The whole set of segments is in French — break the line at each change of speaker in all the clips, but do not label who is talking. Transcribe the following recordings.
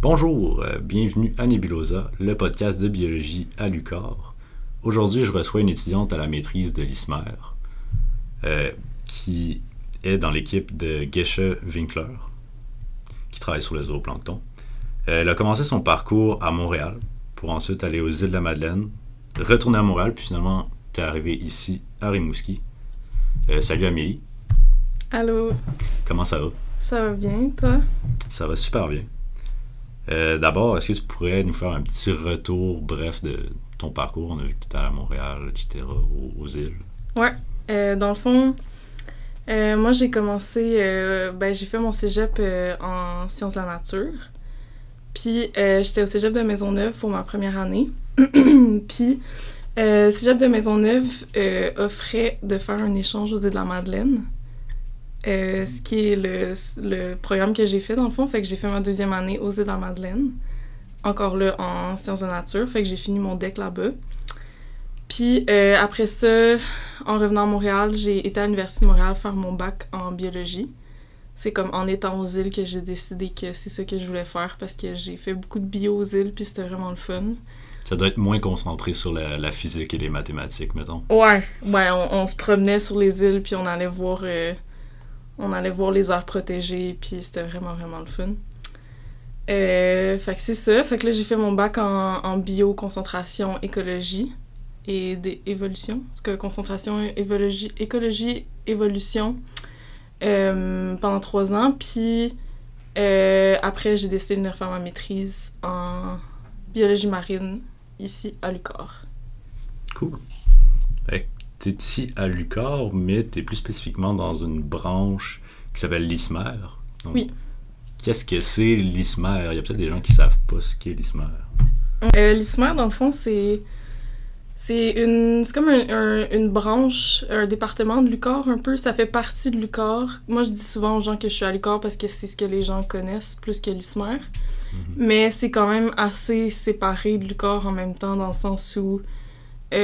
Bonjour, bienvenue à Nebulosa, le podcast de biologie à l'UQAR. Aujourd'hui, je reçois une étudiante à la maîtrise de l'ISMER qui est dans l'équipe de Gesche Winkler, qui travaille sur le zooplancton. Elle a commencé son parcours à Montréal pour ensuite aller aux îles de la Madeleine, retourner à Montréal, puis finalement, t'es arrivé ici à Rimouski. Salut Amélie.
Allô.
Comment ça va?
Ça va bien, toi?
Ça va super bien. D'abord, est-ce que tu pourrais nous faire un petit retour, bref, de ton parcours? On a vu que tu étais à Montréal, etc., aux îles.
Ouais. Dans le fond, moi, j'ai commencé... j'ai fait mon cégep en sciences de la nature. Puis, j'étais au cégep de Maisonneuve pour ma première année. Puis, cégep de Maisonneuve offrait de faire un échange aux îles de la Madeleine. Ce qui est le programme que j'ai fait dans le fond, fait que j'ai fait ma deuxième année aux îles de la Madeleine, encore là en sciences de nature, fait que j'ai fini mon DEC là-bas. Puis après ça, en revenant à Montréal, j'ai été à l'Université de Montréal faire mon bac en biologie. C'est comme en étant aux îles que j'ai décidé que c'est ça que je voulais faire parce que j'ai fait beaucoup de bio aux îles puis c'était vraiment le fun.
Ça doit être moins concentré sur la physique et les mathématiques, mettons.
Ouais, on se promenait sur les îles puis on allait voir les aires protégées, puis c'était vraiment, vraiment le fun. Fait que c'est ça. Fait que là, j'ai fait mon bac en bio, concentration, écologie et évolution. Parce que concentration, écologie, évolution pendant 3 ans. Puis après, j'ai décidé de venir faire ma maîtrise en biologie marine ici à l'UQAR.
Cool. Fait que t'es ici à l'UQAR, mais t'es plus spécifiquement dans une branche qui s'appelle l'ISMER. Donc,
oui.
Qu'est-ce que c'est l'ISMER? Il y a peut-être des gens qui savent pas ce qu'est l'ISMER.
L'ISMER, dans le fond, c'est comme une branche, un département de l'UQAR un peu. Ça fait partie de l'UQAR. Moi, je dis souvent aux gens que je suis à l'UQAR parce que c'est ce que les gens connaissent plus que l'ISMER. Mm-hmm. Mais c'est quand même assez séparé de l'UQAR en même temps, dans le sens où tout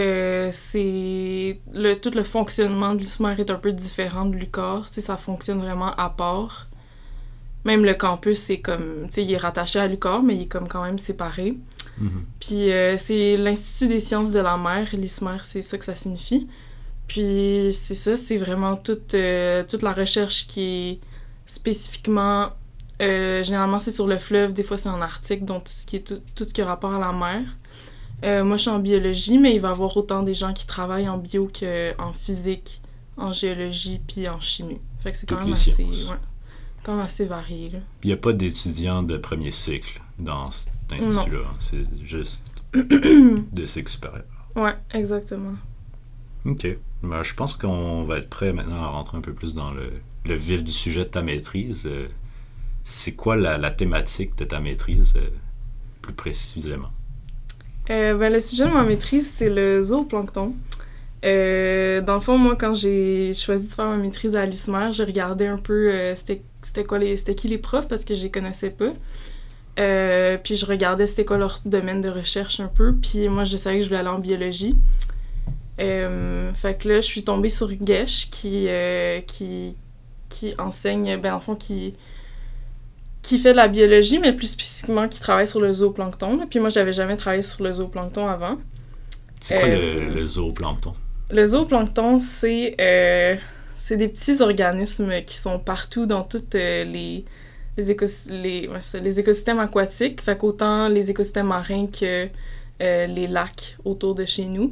le fonctionnement de l'ISMER est un peu différent de l'UQAR. Ça fonctionne vraiment à part. Même le campus, c'est comme... il est rattaché à l'UQAR, mais il est comme quand même séparé. Mm-hmm. Puis c'est l'Institut des sciences de la mer, l'ISMER, c'est ça que ça signifie. Puis c'est ça, c'est vraiment toute la recherche qui est spécifiquement... généralement, c'est sur le fleuve, des fois c'est en Arctique, donc tout ce qui a rapport à la mer. Moi, je suis en biologie, mais il va y avoir autant des gens qui travaillent en bio qu'en physique, en géologie, puis en chimie. Fait que c'est quand même assez varié, là.
Il n'y a pas d'étudiants de premier cycle dans cet institut-là. Non. C'est juste de cycle supérieur.
Ouais, exactement.
OK. Ben, je pense qu'on va être prêt maintenant à rentrer un peu plus dans le vif du sujet de ta maîtrise. C'est quoi la thématique de ta maîtrise, plus précisément?
Le sujet de ma maîtrise, c'est le zooplancton. Dans le fond, moi, quand j'ai choisi de faire ma maîtrise à l'ISMER, j'ai regardé un peu c'était qui les profs parce que je les connaissais pas. Puis je regardais c'était quoi leur domaine de recherche un peu. Puis moi, je savais que je voulais aller en biologie. Fait que là, je suis tombée sur Gesche qui enseigne, dans le fond, qui fait de la biologie, mais plus spécifiquement qui travaille sur le zooplancton. Puis moi, j'avais jamais travaillé sur le zooplancton avant.
C'est quoi le zooplancton?
Le zooplancton, c'est des petits organismes qui sont partout dans toutes les écosystèmes aquatiques. Fait qu'autant les écosystèmes marins que les lacs autour de chez nous.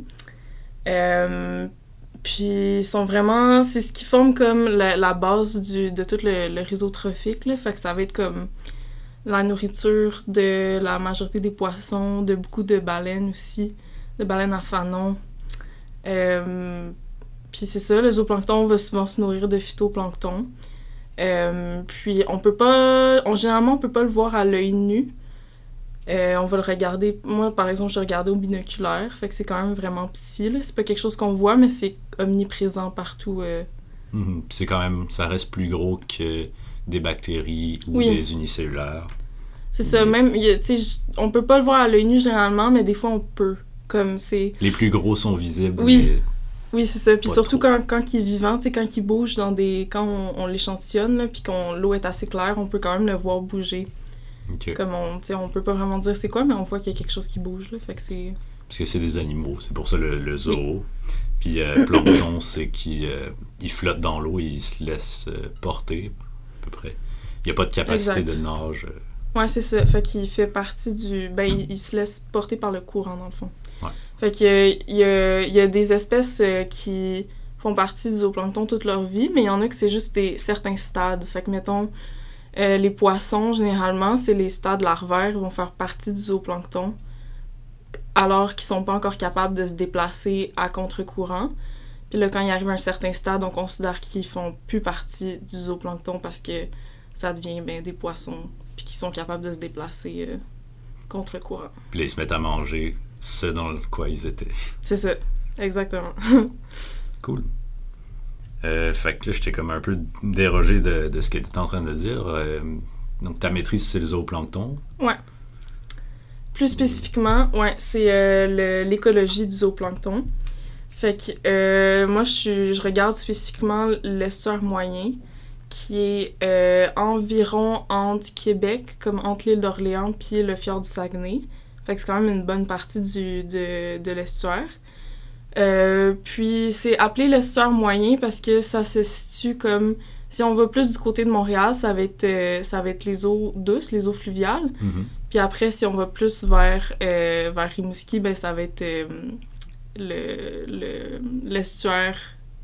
Puis ils sont vraiment... C'est ce qui forme comme la base de tout le réseau trophique, là. Fait que ça va être comme la nourriture de la majorité des poissons, de beaucoup de baleines aussi, de baleines à fanon. Puis c'est ça, le zooplancton va souvent se nourrir de phytoplancton. Puis généralement, on peut pas le voir à l'œil nu. On va le regarder... Moi, par exemple, je regardais au binoculaire, fait que c'est quand même vraiment petit, là. C'est pas quelque chose qu'on voit, mais c'est omniprésent partout.
C'est quand même... Ça reste plus gros que des bactéries ou des unicellulaires.
C'est ça, même... on peut pas le voir à l'œil nu, généralement, mais des fois, on peut. Comme c'est...
Les plus gros sont visibles.
Oui, oui, c'est ça. Puis surtout quand il est vivant, quand il bouge quand on l'échantillonne, là, puis l'eau est assez claire, on peut quand même le voir bouger.
OK.
Comme on peut pas vraiment dire c'est quoi, mais on voit qu'il y a quelque chose qui bouge, là. Fait que c'est...
Parce que c'est des animaux, c'est pour ça le zoo. Oui. Puis plancton, c'est qu'il flotte dans l'eau et il se laisse porter, à peu près. Il n'y a pas de capacité de nage.
Ouais, c'est ça. Fait qu'il fait partie du... Ben, il se laisse porter par le courant, dans le fond.
Ouais.
Fait qu'il y a des espèces qui font partie du zooplancton toute leur vie, mais il y en a que c'est juste certains stades. Fait que, mettons, les poissons, généralement, c'est les stades larvaires, ils vont faire partie du zooplancton, alors qu'ils sont pas encore capables de se déplacer à contre-courant. Puis là, quand ils arrivent à un certain stade, on considère qu'ils font plus partie du zooplancton parce que ça devient des poissons, puis qu'ils sont capables de se déplacer contre-courant.
Puis là, ils se mettent à manger ce dans quoi ils étaient.
C'est ça, exactement.
Cool. Fait que là, j'étais comme un peu dérogé de ce que tu es en train de dire. Donc, ta maîtrise, c'est le zooplancton.
Ouais. Plus spécifiquement, c'est l'écologie du zooplancton. Fait que moi, je regarde spécifiquement l'estuaire moyen, qui est environ entre Québec, comme entre l'île d'Orléans puis le fjord du Saguenay. Fait que c'est quand même une bonne partie de l'estuaire. Puis c'est appelé l'estuaire moyen parce que ça se situe comme... Si on va plus du côté de Montréal, ça va être les eaux douces, les eaux fluviales.
Mm-hmm.
Puis après, si on va plus vers Rimouski, ça va être l'estuaire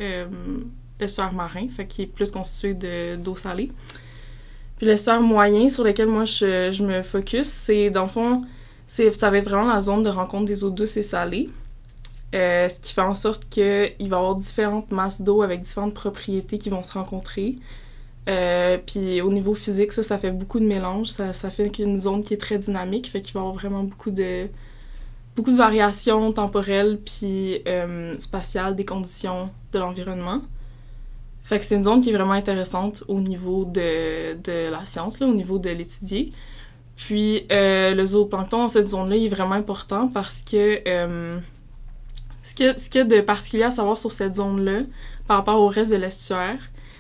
marin, fait qui est plus constitué d'eau salée. Puis l'estuaire moyen sur lequel moi je me focus, c'est dans le fond, ça va être vraiment la zone de rencontre des eaux douces et salées. Ce qui fait en sorte qu'il va y avoir différentes masses d'eau avec différentes propriétés qui vont se rencontrer. Puis au niveau physique, ça fait beaucoup de mélange. Ça fait qu'une zone qui est très dynamique, fait qu'il va y avoir vraiment beaucoup de variations temporelles puis spatiales des conditions de l'environnement. Fait que c'est une zone qui est vraiment intéressante au niveau de la science, là, au niveau de l'étudier. Puis le zooplancton dans cette zone-là il est vraiment important parce que ce qu'il y a de particulier à savoir sur cette zone-là par rapport au reste de l'estuaire,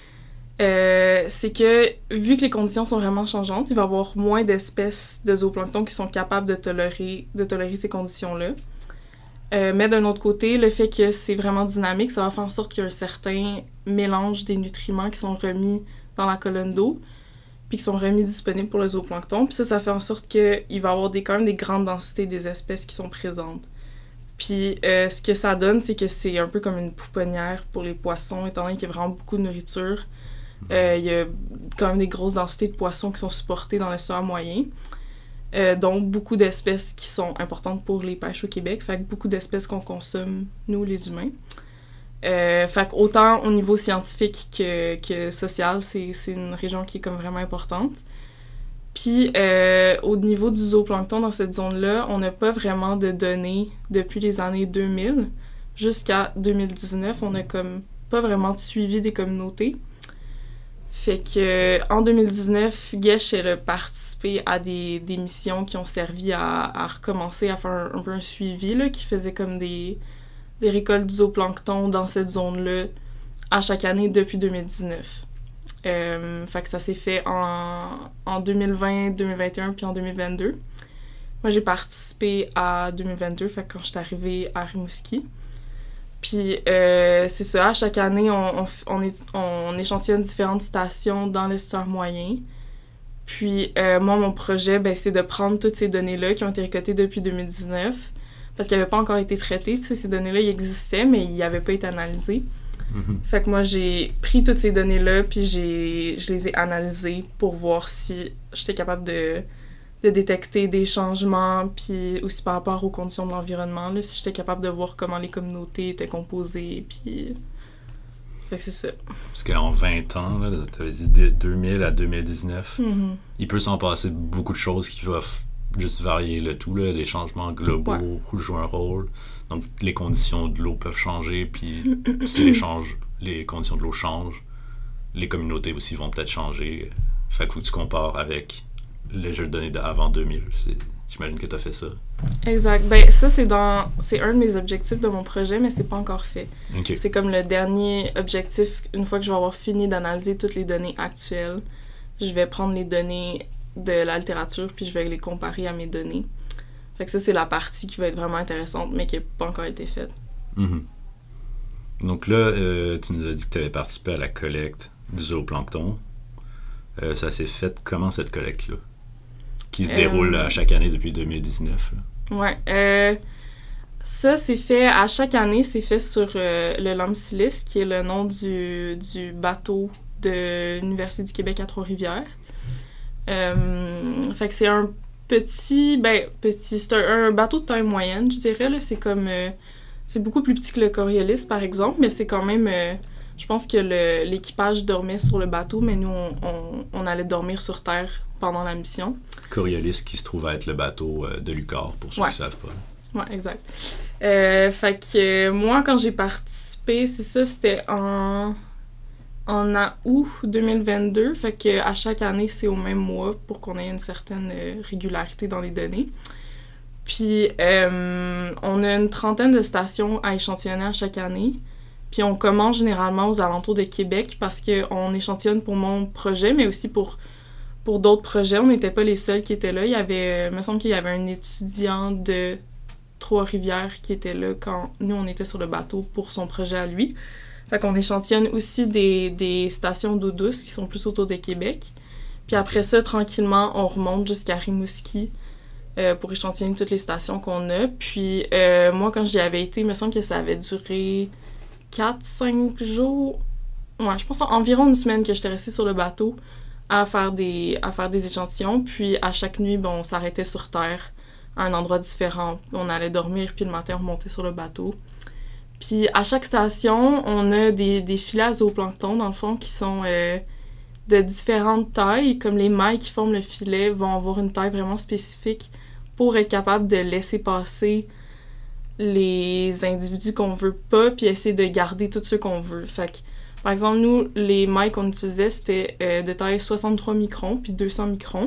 c'est que vu que les conditions sont vraiment changeantes, il va y avoir moins d'espèces de zooplancton qui sont capables de tolérer ces conditions-là. Mais d'un autre côté, le fait que c'est vraiment dynamique, ça va faire en sorte qu'il y a un certain mélange des nutriments qui sont remis dans la colonne d'eau puis qui sont remis disponibles pour le zooplancton. Puis ça fait en sorte qu'il va y avoir quand même des grandes densités des espèces qui sont présentes. Puis ce que ça donne, c'est que c'est un peu comme une pouponnière pour les poissons, étant donné qu'il y a vraiment beaucoup de nourriture. Il y a quand même des grosses densités de poissons qui sont supportées dans l'estuaire moyen. Donc beaucoup d'espèces qui sont importantes pour les pêches au Québec. Fait que beaucoup d'espèces qu'on consomme, nous, les humains. Fait que autant au niveau scientifique que social, c'est une région qui est comme vraiment importante. Puis, au niveau du zooplancton dans cette zone-là, on n'a pas vraiment de données depuis les années 2000 jusqu'à 2019. On n'a comme pas vraiment de suivi des communautés. Fait que en 2019, Gesh elle a participé à des missions qui ont servi à recommencer à faire un peu un suivi, là, qui faisait comme des récoltes du zooplancton dans cette zone-là à chaque année depuis 2019. Fait que ça s'est fait en 2020, 2021 puis en 2022. Moi, j'ai participé à 2022, fait que quand je suis arrivée à Rimouski. Puis c'est ça, à chaque année, on échantillonne différentes stations dans l'estuaire moyen. Puis moi, mon projet, c'est de prendre toutes ces données-là qui ont été récoltées depuis 2019, parce qu'elles n'avaient pas encore été traitées. Tu sais, ces données-là, ils existaient, mais ils n'avaient pas été analysées. Mm-hmm. Fait que moi, j'ai pris toutes ces données-là, puis je les ai analysées pour voir si j'étais capable de détecter des changements, puis aussi par rapport aux conditions de l'environnement, là, si j'étais capable de voir comment les communautés étaient composées, puis... Fait que c'est ça.
Parce qu'en 20 ans, tu avais dit de 2000 à 2019,
mm-hmm.
il peut s'en passer beaucoup de choses qui doivent juste varier le tout, là, les changements globaux jouent un rôle. Donc, les conditions de l'eau peuvent changer, puis si les conditions de l'eau changent, les communautés aussi vont peut-être changer. Fait qu'il faut que tu compares avec les jeux de données d'avant 2000. J'imagine que tu as fait ça.
Exact. Ben, ça, c'est un de mes objectifs de mon projet, mais c'est pas encore fait.
Okay.
C'est comme le dernier objectif. Une fois que je vais avoir fini d'analyser toutes les données actuelles, je vais prendre les données de la littérature, puis je vais les comparer à mes données. Fait que ça, c'est la partie qui va être vraiment intéressante, mais qui n'a pas encore été faite.
Mm-hmm. Donc là, tu nous as dit que tu avais participé à la collecte du zooplancton. Ça s'est fait comment, cette collecte-là? Qui se déroule à chaque année depuis 2019. Là.
Ouais. Ça, c'est fait à chaque année, c'est fait sur le Lambsilis, qui est le nom du bateau de l'Université du Québec à Trois-Rivières. Fait que c'est un petit, c'est un bateau de taille moyenne, je dirais, là. C'est comme, c'est beaucoup plus petit que le Coriolis, par exemple, mais c'est quand même, je pense que l'équipage dormait sur le bateau, mais nous, on allait dormir sur terre pendant la mission.
Coriolis, qui se trouve à être le bateau de Lucar, pour ceux qui ne savent pas.
Ouais, exact. Fait que moi, quand j'ai participé, c'est ça, c'était en août 2022. Fait que à chaque année, c'est au même mois pour qu'on ait une certaine régularité dans les données. Puis, on a une trentaine de stations à échantillonner à chaque année. Puis, on commence généralement aux alentours de Québec parce qu'on échantillonne pour mon projet, mais aussi pour d'autres projets. On n'était pas les seuls qui étaient là. Il me semble qu'il y avait un étudiant de Trois-Rivières qui était là quand nous, on était sur le bateau pour son projet à lui. Fait qu'on échantillonne aussi des stations d'eau douce qui sont plus autour de Québec. Puis après ça, tranquillement, on remonte jusqu'à Rimouski pour échantillonner toutes les stations qu'on a. Puis moi, quand j'y avais été, il me semble que ça avait duré 4-5 jours. Ouais, je pense environ une semaine que j'étais restée sur le bateau à faire des échantillons. Puis à chaque nuit, on s'arrêtait sur terre à un endroit différent. On allait dormir, puis le matin, on remontait sur le bateau. Puis à chaque station, on a des filets à zooplancton, dans le fond, qui sont de différentes tailles. Comme les mailles qui forment le filet vont avoir une taille vraiment spécifique pour être capable de laisser passer les individus qu'on veut pas, puis essayer de garder tous ceux qu'on veut. Fait que, par exemple, nous, les mailles qu'on utilisait, c'était de taille 63 microns, puis 200 microns.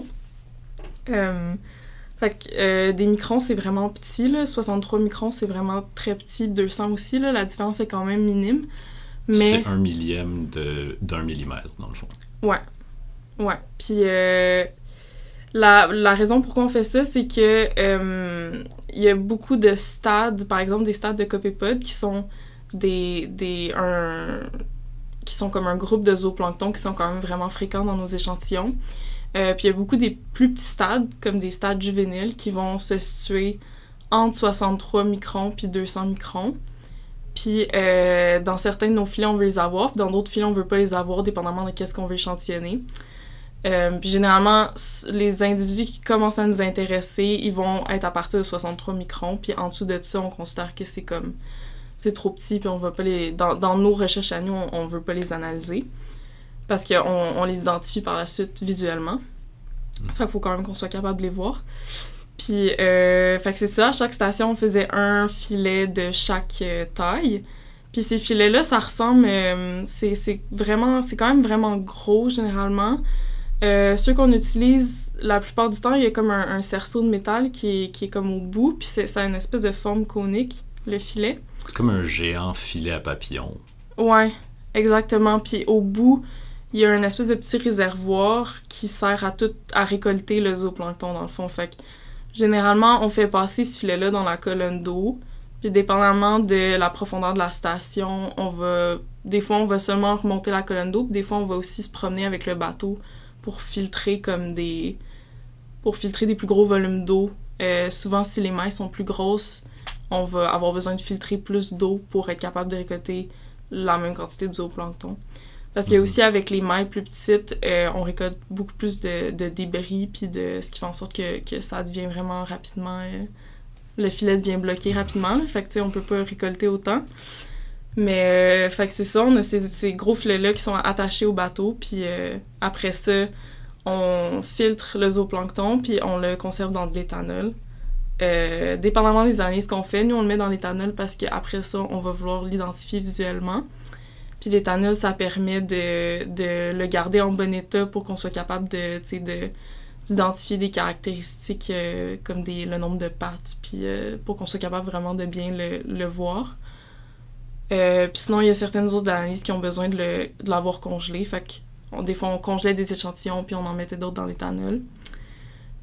Fait que des microns, c'est vraiment petit, là. 63 microns, c'est vraiment très petit. 200 aussi, là. La différence est quand même minime. Mais...
C'est 1 millième d'un millimètre, dans le fond.
Ouais. Ouais. Puis la raison pourquoi on fait ça, c'est que il y a beaucoup de stades, par exemple des stades de copépodes, qui sont qui sont comme un groupe de zooplancton qui sont quand même vraiment fréquents dans nos échantillons. Puis il y a beaucoup des plus petits stades, comme des stades juvéniles, qui vont se situer entre 63 microns puis 200 microns. Puis dans certains de nos filets, on veut les avoir, puis dans d'autres filets, on veut pas les avoir, dépendamment de qu'est-ce qu'on veut échantillonner. Puis généralement, les individus qui commencent à nous intéresser, ils vont être à partir de 63 microns, puis en dessous de ça, on considère que c'est trop petit, puis on va pas les... Dans nos recherches à nous, on veut pas les analyser. Parce qu'on les identifie par la suite visuellement. Fait qu'il faut quand même qu'on soit capable de les voir. Puis, fait que c'est ça, à chaque station, on faisait un filet de chaque taille. Puis ces filets-là, ça ressemble... c'est quand même vraiment gros, généralement. Ceux qu'on utilise, la plupart du temps, il y a comme un cerceau de métal qui est comme au bout. Puis ça a une espèce de forme conique, le filet.
C'est comme un géant filet à papillon.
Ouais, exactement. Puis au bout... il y a une espèce de petit réservoir qui sert à récolter le zooplancton, dans le fond. Fait que, généralement, on fait passer ce filet-là dans la colonne d'eau. Puis, dépendamment de la profondeur de la station, des fois, on va seulement remonter la colonne d'eau. Puis, des fois, on va aussi se promener avec le bateau pour filtrer des plus gros volumes d'eau. Souvent, si les mailles sont plus grosses, on va avoir besoin de filtrer plus d'eau pour être capable de récolter la même quantité de zooplancton. Parce que aussi, avec les mailles plus petites, on récolte beaucoup plus de débris, puis ce qui fait en sorte que ça devient vraiment rapidement... le filet devient bloqué rapidement, là, fait que, tu sais, on peut pas récolter autant. Mais, fait que c'est ça, on a ces gros filets-là qui sont attachés au bateau, puis après ça, on filtre le zooplancton, puis on le conserve dans de l'éthanol. Dépendamment des années, ce qu'on fait, nous, on le met dans l'éthanol parce qu'après ça, on va vouloir l'identifier visuellement. Puis l'éthanol, ça permet de le garder en bon état pour qu'on soit capable d'identifier des caractéristiques comme le nombre de pattes, puis pour qu'on soit capable vraiment de bien le voir. Puis sinon, il y a certaines autres analyses qui ont besoin de l'avoir congelé. Fait que des fois, on congelait des échantillons, puis on en mettait d'autres dans l'éthanol.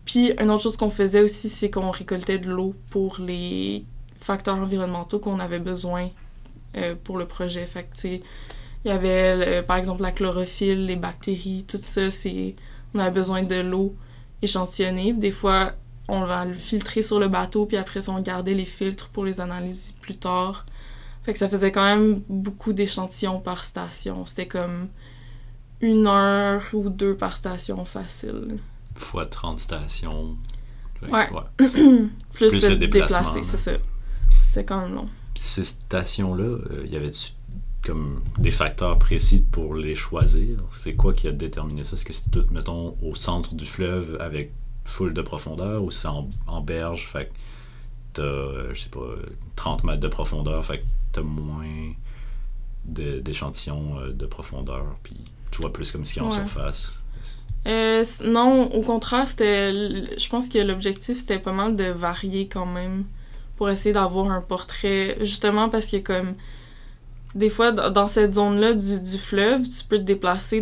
Puis, une autre chose qu'on faisait aussi, c'est qu'on récoltait de l'eau pour les facteurs environnementaux qu'on avait besoin pour le projet. Fait que, tu sais, il y avait, par exemple, la chlorophylle, les bactéries, tout ça, on avait besoin de l'eau échantillonnée. Des fois, on va le filtrer sur le bateau, puis après ça, on gardait les filtres pour les analyser plus tard. Fait que ça faisait quand même beaucoup d'échantillons par station. C'était comme 1 heure ou 2 par station facile.
Fois 30 stations.
Ouais. Plus le déplacer, c'est ça. C'était quand même long.
Puis ces stations-là, y avait-tu comme des facteurs précis pour les choisir? C'est quoi qui a déterminé ça? Est-ce que c'est tout, mettons, au centre du fleuve avec full de profondeur, ou c'est en berge, fait que t'as, je sais pas, 30 mètres de profondeur, fait que t'as moins d'échantillons de profondeur, puis tu vois plus comme ce qu'il y a en surface?
Non, au contraire, je pense que l'objectif, c'était pas mal de varier quand même pour essayer d'avoir un portrait, justement parce que comme des fois, dans cette zone-là du fleuve, tu peux te déplacer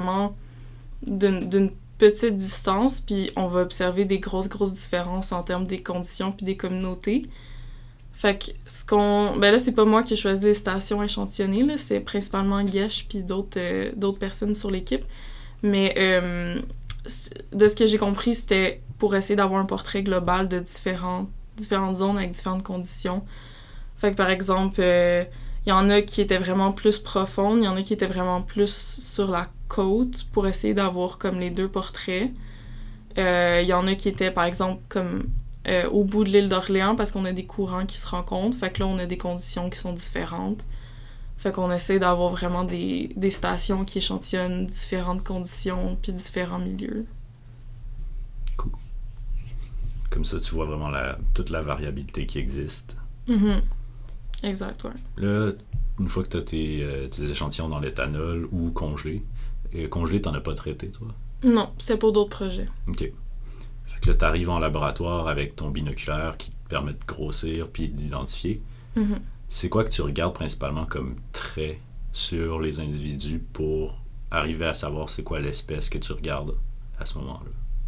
d'une petite distance, puis on va observer des grosses différences en termes des conditions puis des communautés. Fait que ben là, c'est pas moi qui ai choisi les stations échantillonnées, là, c'est principalement Gesh puis d'autres personnes sur l'équipe. Mais de ce que j'ai compris, c'était pour essayer d'avoir un portrait global de différentes zones avec différentes conditions. Fait que par exemple, il y en a qui étaient vraiment plus profondes, il y en a qui étaient vraiment plus sur la côte pour essayer d'avoir comme les 2 portraits. Il y en a qui étaient par exemple comme au bout de l'île d'Orléans parce qu'on a des courants qui se rencontrent. Fait que là, on a des conditions qui sont différentes. Fait qu'on essaie d'avoir vraiment des stations qui échantillonnent différentes conditions puis différents milieux.
Cool. Comme ça, tu vois vraiment toute la variabilité qui existe.
Mm-hmm. Exact, ouais.
Là, une fois que tu as tes échantillons dans l'éthanol ou congelés, congelé, t'en as pas traité, toi?
Non, c'était pour d'autres projets.
OK. Fait que là, t'arrives en laboratoire avec ton binoculaire qui te permet de grossir puis d'identifier.
Mm-hmm.
C'est quoi que tu regardes principalement comme trait sur les individus pour arriver à savoir c'est quoi l'espèce que tu regardes à ce moment-là?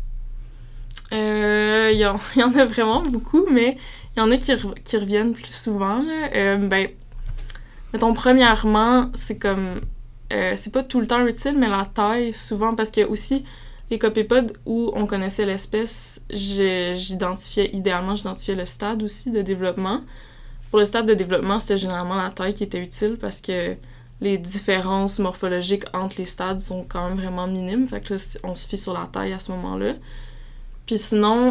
Il y en a vraiment beaucoup, mais il y en a qui reviennent plus souvent. Là. Mettons, premièrement, c'est comme... c'est pas tout le temps utile, mais la taille, souvent, parce que aussi, les copépodes où on connaissait l'espèce, j'identifiais le stade aussi de développement. Pour le stade de développement, c'était généralement la taille qui était utile parce que les différences morphologiques entre les stades sont quand même vraiment minimes. Fait que là, on se fie sur la taille à ce moment-là. Puis sinon,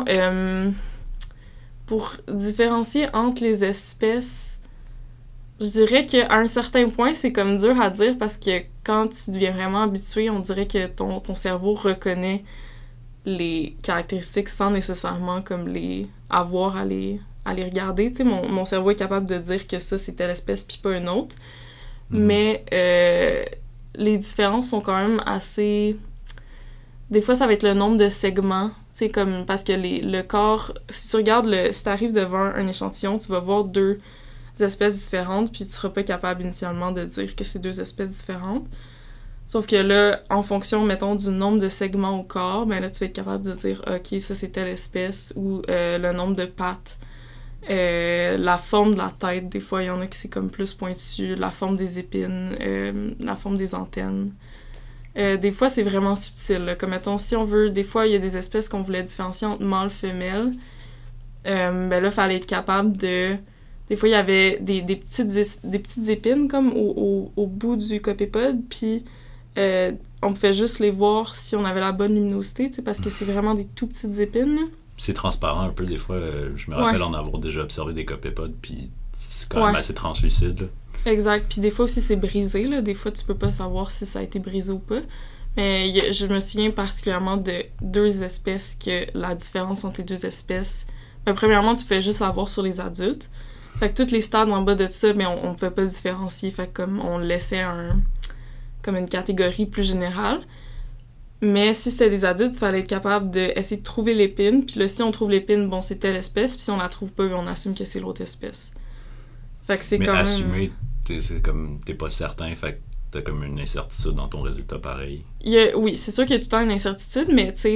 pour différencier entre les espèces, je dirais qu'à un certain point, c'est comme dur à dire parce que quand tu deviens vraiment habitué, on dirait que ton cerveau reconnaît les caractéristiques sans nécessairement comme les avoir à les regarder. Tu sais, mon cerveau est capable de dire que ça, c'est telle espèce puis pas une autre. Mm-hmm. Mais les différences sont quand même assez... Des fois, ça va être le nombre de segments. Tu sais, comme... Parce que le corps... Si tu regardes si t'arrives devant un échantillon, tu vas voir 2 espèces différentes puis tu seras pas capable initialement de dire que c'est 2 espèces différentes. Sauf que là, en fonction, mettons, du nombre de segments au corps, ben là, tu vas être capable de dire « OK, ça, c'est telle espèce » ou le nombre de pattes. La forme de la tête, des fois, il y en a qui c'est comme plus pointu, la forme des épines, la forme des antennes. Des fois, c'est vraiment subtil. Là. Comme, mettons, si on veut... Des fois, il y a des espèces qu'on voulait différencier entre mâle et femelle. Ben là, il fallait être capable de... Des fois, il y avait des petites épines, comme, au bout du copépode, puis on pouvait juste les voir si on avait la bonne luminosité, tu sais, parce que c'est vraiment des tout petites épines, là.
C'est transparent un peu, des fois. Je me rappelle en avoir déjà observé des copépodes, puis c'est quand même assez translucide, là.
Exact. Puis des fois aussi, c'est brisé, là. Des fois, tu peux pas savoir si ça a été brisé ou pas. Mais je me souviens particulièrement de 2 espèces que la différence entre les 2 espèces... premièrement, tu pouvais juste la voir sur les adultes. Fait que tous les stades en bas de ça, mais on pouvait pas différencier. Fait que comme on laissait comme une catégorie plus générale. Mais si c'était des adultes, il fallait être capable d'essayer de trouver l'épine. Puis là, si on trouve l'épine, bon, c'est telle espèce. Puis si on la trouve pas, on assume que c'est l'autre espèce. Fait que c'est
mais
quand
assumer, c'est comme t'es pas certain, fait que t'as comme une incertitude dans ton résultat pareil.
Oui, c'est sûr qu'il y a tout le temps une incertitude, mais tu sais,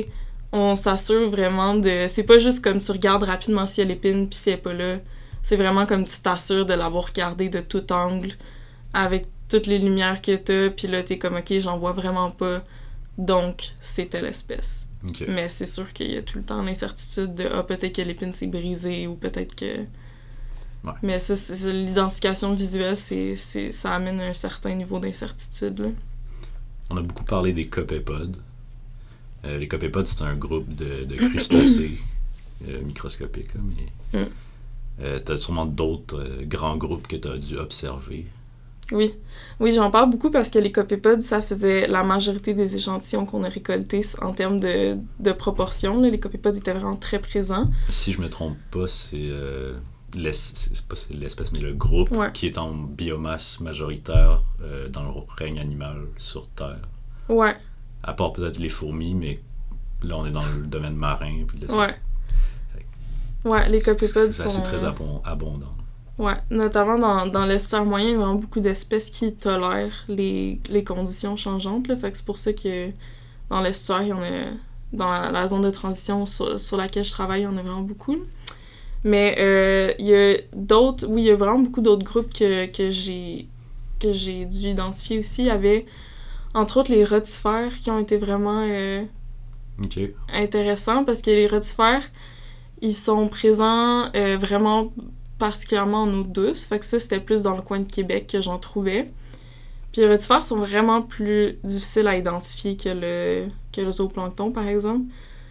on s'assure vraiment de... C'est pas juste comme tu regardes rapidement si elle épine puis si elle est pas là. C'est vraiment comme tu t'assures de l'avoir regardé de tout angle, avec toutes les lumières que t'as, puis là, t'es comme, OK, j'en vois vraiment pas, donc c'est telle espèce.
Ok.
Mais c'est sûr qu'il y a tout le temps l'incertitude de, peut-être que l'épine s'est brisée, ou peut-être que...
Ouais.
Mais ça, l'identification visuelle, ça amène un certain niveau d'incertitude, là.
On a beaucoup parlé des copépodes. Les copépodes, c'est un groupe de crustacés microscopiques, là, mais... t'as sûrement d'autres grands groupes que t'as dû observer.
Oui, j'en parle beaucoup parce que les copépodes, ça faisait la majorité des échantillons qu'on a récoltés en termes de proportion. Là. Les copépodes étaient vraiment très présents.
Si je me trompe pas, c'est l'espèce, mais le groupe qui est en biomasse majoritaire dans le règne animal sur Terre.
Ouais.
À part peut-être les fourmis, mais là, on est dans le domaine marin. Puis là,
ouais, les copépodes sont...
C'est très abondant.
Ouais, notamment dans l'estuaire moyen, il y a vraiment beaucoup d'espèces qui tolèrent les conditions changeantes. Là. Fait que c'est pour ça que dans l'estuaire, il y en a... Dans la zone de transition sur laquelle je travaille, il y en a vraiment beaucoup. Là. Mais il y a d'autres... Oui, il y a vraiment beaucoup d'autres groupes que j'ai dû identifier aussi. Il y avait, entre autres, les rotifères qui ont été vraiment intéressants parce que les rotifères, ils sont présents vraiment particulièrement en eau douce. Fait que ça, c'était plus dans le coin de Québec que j'en trouvais. Puis les rotifères sont vraiment plus difficiles à identifier que le zooplancton, par exemple.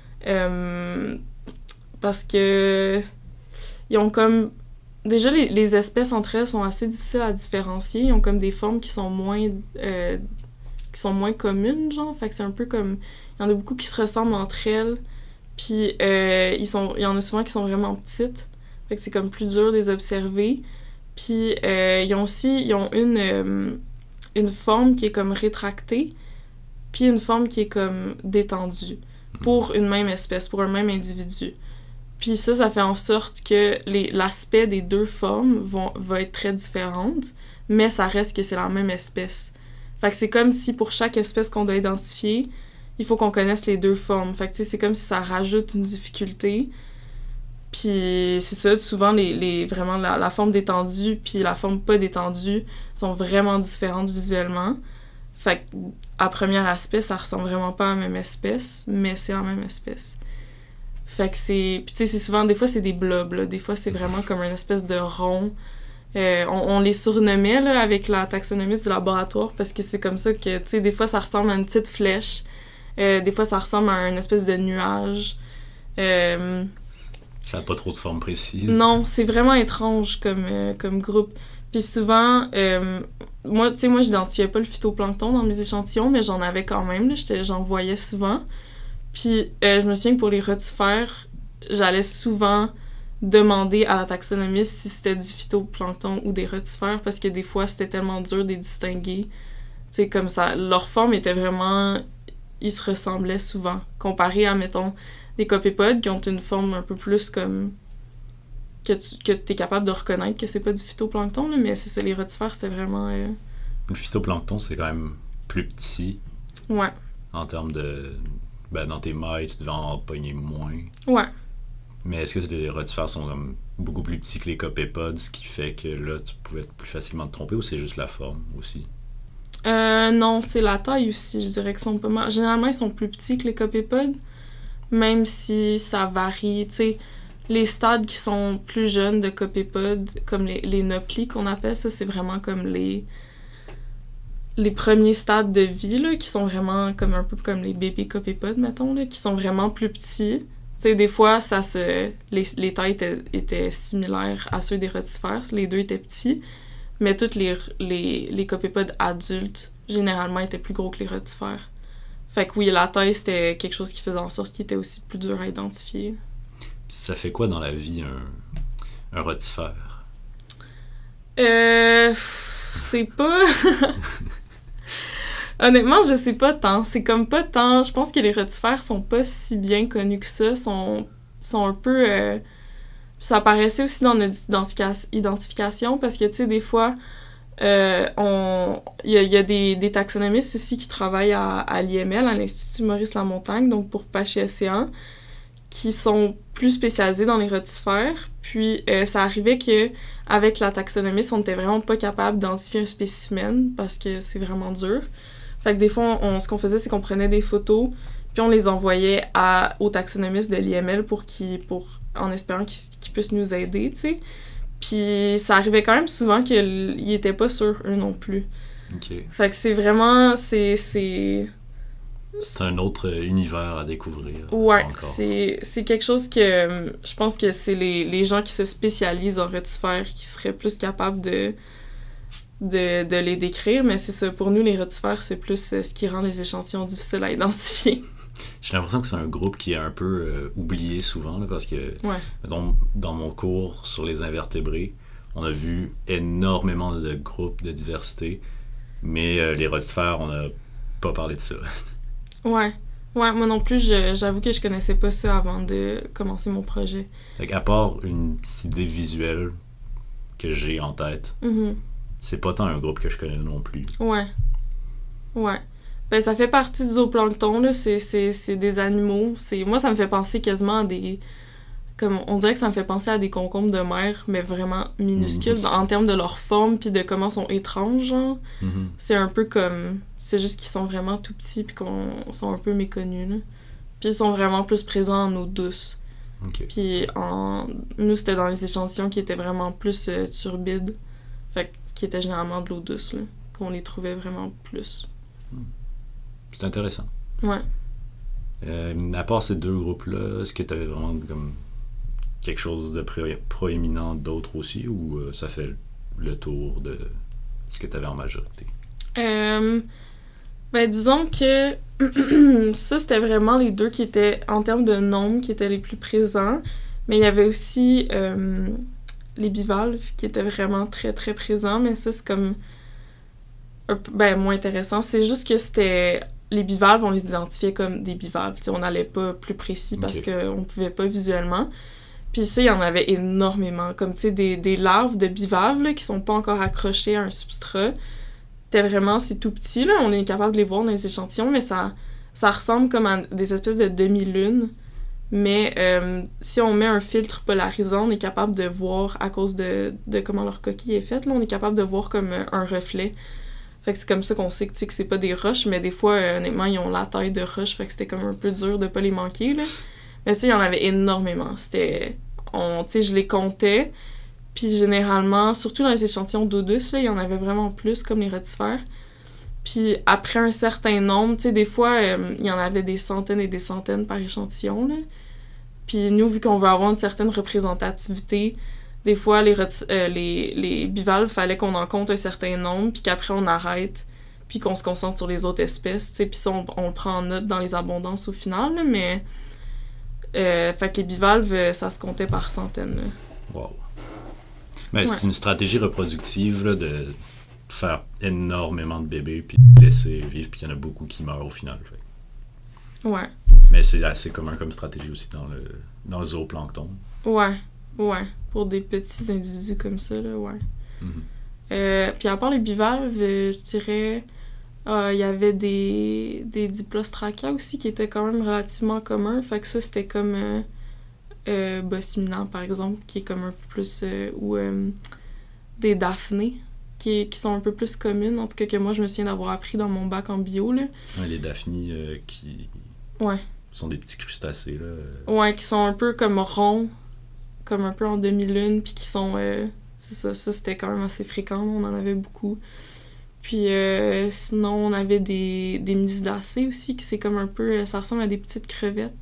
Parce que ils ont comme... Déjà, les espèces entre elles sont assez difficiles à différencier. Ils ont comme des formes qui sont moins communes, genre. Fait que c'est un peu comme... Il y en a beaucoup qui se ressemblent entre elles. Puis il y en a souvent qui sont vraiment petites. Fait que c'est comme plus dur de les observer. Puis ils ont une forme qui est comme rétractée, puis une forme qui est comme détendue pour une même espèce, pour un même individu. Puis ça fait en sorte que l'aspect des deux formes va être très différente, mais ça reste que c'est la même espèce. Fait que c'est comme si pour chaque espèce qu'on doit identifier, il faut qu'on connaisse les deux formes. Fait que tu sais, c'est comme si ça rajoute une difficulté. Puis c'est ça, souvent vraiment la forme détendue puis la forme pas détendue sont vraiment différentes visuellement. Fait que à premier aspect, ça ressemble vraiment pas à la même espèce, mais c'est la même espèce. Fait que c'est... Puis tu sais, c'est souvent... Des fois, c'est des blobs, là. Des fois, c'est vraiment comme une espèce de rond. On les surnommait, là, avec la taxonomiste du laboratoire, parce que c'est comme ça que, tu sais, des fois, ça ressemble à une petite flèche. Des fois, ça ressemble à une espèce de nuage.
Ça n'a pas trop de forme précise.
Non, c'est vraiment étrange comme groupe. Puis souvent, moi, j'identifiais pas le phytoplancton dans mes échantillons, mais j'en avais quand même, là, j'en voyais souvent. Puis je me souviens que pour les rotifères, j'allais souvent demander à la taxonomiste si c'était du phytoplancton ou des rotifères, parce que des fois, c'était tellement dur de les distinguer. Tu sais, comme ça, leur forme était vraiment... Ils se ressemblaient souvent, comparé à, mettons, des copépodes qui ont une forme un peu plus comme... que t'es capable de reconnaître que c'est pas du phytoplancton, là, mais c'est ça, les rotifères, c'était vraiment...
Le phytoplancton, c'est quand même plus petit.
Ouais.
En termes de... dans tes mailles, tu devais en pogner moins.
Ouais.
Mais est-ce que les rotifères sont comme beaucoup plus petits que les copépodes, ce qui fait que là, tu pouvais plus facilement te tromper, ou c'est juste la forme aussi?
Non, c'est la taille aussi, je dirais qu'ils sont pas mal... Généralement, ils sont plus petits que les copépodes, même si ça varie, tu sais... Les stades qui sont plus jeunes de copépodes, comme les noplis qu'on appelle, ça, c'est vraiment comme les premiers stades de vie, là, qui sont vraiment comme un peu comme les bébés copépodes, mettons, là, qui sont vraiment plus petits. Tu sais, des fois, les tailles étaient similaires à ceux des rotifères, les deux étaient petits, mais tous les copépodes adultes, généralement, étaient plus gros que les rotifères. Fait que oui, la taille, c'était quelque chose qui faisait en sorte qu'il était aussi plus dur à identifier.
Ça fait quoi dans la vie un rotifère?
C'est pas... Honnêtement, je sais pas tant. C'est comme pas tant... Je pense que les rotifères sont pas si bien connus que ça. Sont un peu... Ça apparaissait aussi dans notre identification parce que, tu sais, des fois, Il y a des taxonomistes aussi qui travaillent à l'IML, à l'Institut Maurice Lamontagne, donc pour Pachyocéan, qui sont plus spécialisés dans les rotifères. Puis ça arrivait que avec la taxonomiste, on n'était vraiment pas capable d'identifier un spécimen parce que c'est vraiment dur. Fait que des fois, ce qu'on faisait, c'est qu'on prenait des photos, puis on les envoyait aux taxonomistes de l'IML en espérant qu'ils puissent nous aider, tu sais. Puis ça arrivait quand même souvent qu'ils étaient pas sûrs, eux non plus.
OK.
Fait que c'est vraiment...
C'est un autre univers à découvrir.
Ouais,
encore.
c'est quelque chose que je pense que c'est les gens qui se spécialisent en rotifères qui seraient plus capables de les décrire, mais c'est ça, pour nous, les rotifères, c'est plus ce qui rend les échantillons difficiles à identifier.
J'ai l'impression que c'est un groupe qui est un peu oublié souvent, là, parce que, mettons, dans mon cours sur les invertébrés, on a vu énormément de groupes de diversité, mais les rotifères, on n'a pas parlé de ça.
Ouais, moi non plus, j'avoue que je connaissais pas ça avant de commencer mon projet.
Fait à part une petite idée visuelle que j'ai en tête, c'est pas tant un groupe que je connais non plus.
Ouais. Ben, ça fait partie du zooplancton, là, c'est des animaux. Moi, ça me fait penser quasiment à des... on dirait que ça me fait penser à des concombres de mer, mais vraiment minuscules, en termes de leur forme puis de comment ils sont étranges, genre. C'est un peu comme... C'est juste qu'ils sont vraiment tout petits puis qu'on sont un peu méconnus, là. Puis ils sont vraiment plus présents en eau douce.
Okay.
Puis nous, c'était dans les échantillons qui étaient vraiment plus turbides. Fait qui étaient généralement de l'eau douce, là. Qu'on les trouvait vraiment plus.
C'est intéressant.
Ouais.
À part ces deux groupes-là, est-ce que tu avais vraiment comme quelque chose de proéminent d'autre aussi, ou ça fait le tour de ce que tu avais en majorité?
Ben, disons que ça, c'était vraiment les deux qui étaient, en termes de nombre, qui étaient les plus présents. Mais il y avait aussi les bivalves qui étaient vraiment très, très présents. Mais ça, c'est comme moins intéressant. C'est juste que c'était... Les bivalves, on les identifiait comme des bivalves. T'sais, on n'allait pas plus précis parce qu'on pouvait pas visuellement. Puis ça, il y en avait énormément. Comme, tu sais, des larves de bivalves là, qui sont pas encore accrochées à un substrat. C'est tout petit, là. On est capable de les voir dans les échantillons, mais ça ressemble comme à des espèces de demi-lunes. Mais si on met un filtre polarisant, on est capable de voir, à cause de comment leur coquille est faite, là, on est capable de voir comme un reflet. Fait que c'est comme ça qu'on sait que c'est pas des roches, mais des fois, honnêtement, ils ont la taille de roches, fait que c'était comme un peu dur de pas les manquer, là. Mais ça, il y en avait énormément. Je les comptais, puis généralement, surtout dans les échantillons d'eau douce, là, il y en avait vraiment plus, comme les rotifères. Puis après un certain nombre, tu sais, des fois, il y en avait des centaines et des centaines par échantillon, là. Puis nous, vu qu'on veut avoir une certaine représentativité, des fois, les bivalves, fallait qu'on en compte un certain nombre, puis qu'après, on arrête, puis qu'on se concentre sur les autres espèces, tu sais, puis ça, on le prend en note dans les abondances au final, là, mais... fait que les bivalves, ça se comptait par centaines, là.
Wow. Mais c'est une stratégie reproductive, là, de faire énormément de bébés, puis de laisser vivre, puis il y en a beaucoup qui meurent au final. Fait.
Ouais.
Mais c'est assez commun comme stratégie aussi dans le zooplancton.
Ouais. Pour des petits individus comme ça, là, ouais. Puis à part les bivalves, je dirais... il y avait des Diplostrachia aussi qui étaient quand même relativement communs. Fait que ça, c'était comme Bossimina, par exemple, qui est comme un peu plus... ou des Daphnées, qui sont un peu plus communes. En tout cas, que moi, je me souviens d'avoir appris dans mon bac en bio, là.
Ouais, les Daphnies qui...
Ouais.
sont des petits crustacés, là.
Ouais, qui sont un peu comme ronds, comme un peu en demi-lune, puis qui sont... ça, c'était quand même assez fréquent, on en avait beaucoup. Puis sinon, on avait des Mysidacées aussi, qui c'est comme un peu... ça ressemble à des petites crevettes.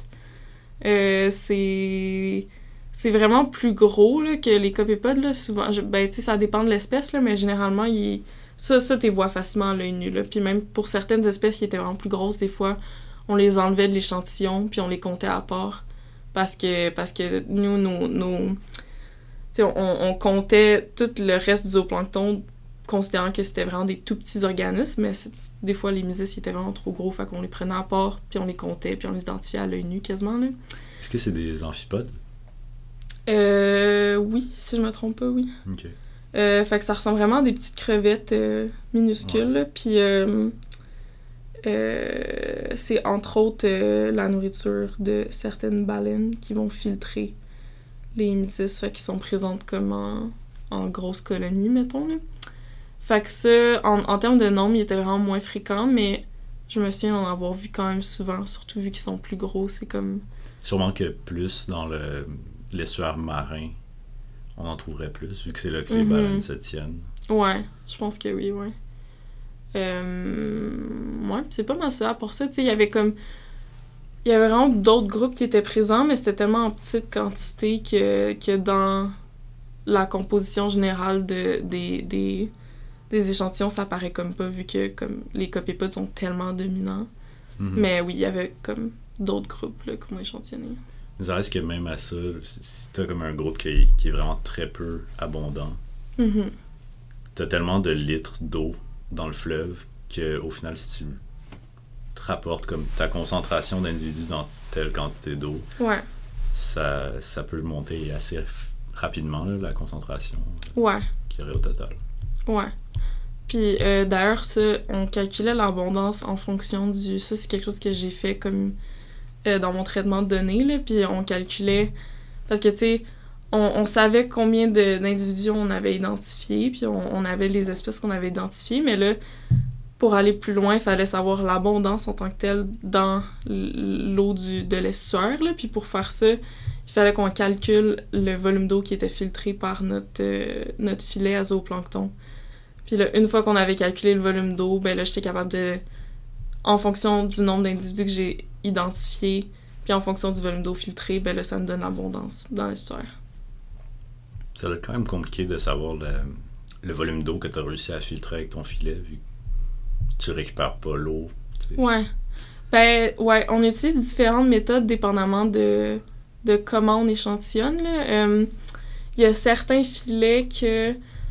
C'est vraiment plus gros là, que les copépodes, là, souvent. Tu sais, ça dépend de l'espèce, là, mais généralement, ça t'es vois facilement à l'œil nu, là. Puis même pour certaines espèces qui étaient vraiment plus grosses, des fois, on les enlevait de l'échantillon, puis on les comptait à part. Parce que nous, tu sais, on comptait tout le reste du zooplancton, considérant que c'était vraiment des tout petits organismes, mais des fois, les mysis étaient vraiment trop gros, fait qu'on les prenait à part, puis on les comptait, puis on les identifiait à l'œil nu quasiment, là.
Est-ce que c'est des amphipodes?
Oui, si je me trompe pas, oui.
OK.
Fait que ça ressemble vraiment à des petites crevettes minuscules. Là. Puis c'est entre autres la nourriture de certaines baleines qui vont filtrer les hémisis, fait qu'ils sont présentes comme en grosses colonies, mettons. Là. Fait que ça, en termes de nombre, il était vraiment moins fréquent, mais je me souviens d'en avoir vu quand même souvent, surtout vu qu'ils sont plus gros, c'est comme...
Sûrement que plus dans l'estuaire marin, on en trouverait plus, vu que c'est là que les baleines se tiennent.
Ouais, je pense que oui, ouais. Ouais, pis c'est pas mal ça. Pour ça, tu sais, il y avait vraiment d'autres groupes qui étaient présents, mais c'était tellement en petite quantité que dans la composition générale des échantillons, ça paraît comme pas, vu que comme les copépodes sont tellement dominants. Mais oui, il y avait comme d'autres groupes là, qu'on a échantillonnés.
Ça reste que même à ça, si t'as comme un groupe qui est vraiment très peu abondant, t'as tellement de litres d'eau dans le fleuve qu'au final, si tu te rapportes comme ta concentration d'individus dans telle quantité d'eau, ça peut monter assez rapidement, là, la concentration qu'il y aurait au total.
Ouais. Puis d'ailleurs, ça, on calculait l'abondance en fonction du... Ça, c'est quelque chose que j'ai fait comme dans mon traitement de données, là, puis on calculait... Parce que, tu sais, on savait combien d'individus on avait identifiés, puis on avait les espèces qu'on avait identifiées, mais là, pour aller plus loin, il fallait savoir l'abondance en tant que telle dans l'eau de l'estuaire, là, puis pour faire ça, il fallait qu'on calcule le volume d'eau qui était filtré par notre filet à zooplancton. Puis là, une fois qu'on avait calculé le volume d'eau, ben là, j'étais capable de... En fonction du nombre d'individus que j'ai identifiés, puis en fonction du volume d'eau filtré, ben là, ça me donne l'abondance dans l'estuaire.
Ça doit être quand même compliqué de savoir le volume d'eau que tu as réussi à filtrer avec ton filet, vu que tu récupères pas l'eau. T'sais.
Ouais. Ben, ouais, on utilise différentes méthodes dépendamment de comment on échantillonne, là. Il y a certains filets que...